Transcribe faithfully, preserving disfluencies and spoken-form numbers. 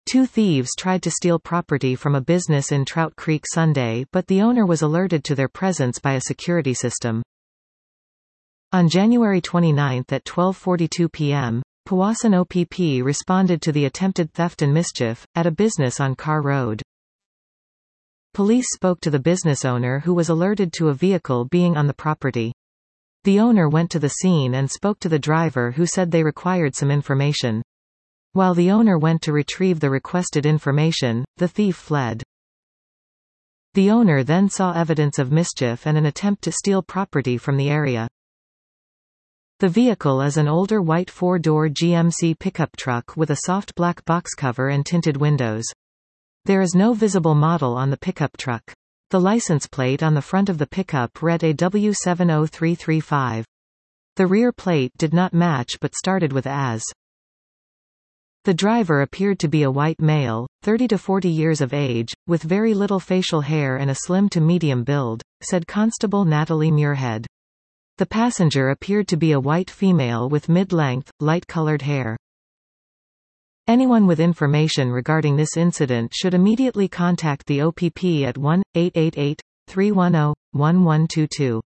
Two thieves tried to steal property from a business in Trout Creek Sunday, but the owner was alerted to their presence by a security system. On January twenty-ninth at twelve forty-two p m, Powassan O P P responded to the attempted theft and mischief, at a business on Carr Road. Police spoke to the business owner who was alerted to a vehicle being on the property. The owner went to the scene and spoke to the driver who said they required some information. While the owner went to retrieve the requested information, the thief fled. The owner then saw evidence of mischief and an attempt to steal property from the area. The vehicle is an older white four-door G M C pickup truck with a soft black box cover and tinted windows. There is no visible model on the pickup truck. The license plate on the front of the pickup read A W seven oh three three five. The rear plate did not match but started with A S. The driver appeared to be a white male, thirty to forty years of age, with very little facial hair and a slim to medium build, said Constable Natalie Muirhead. The passenger appeared to be a white female with mid-length, light-colored hair. Anyone with information regarding this incident should immediately contact the O P P at one eight eight eight, three one zero, one one two two.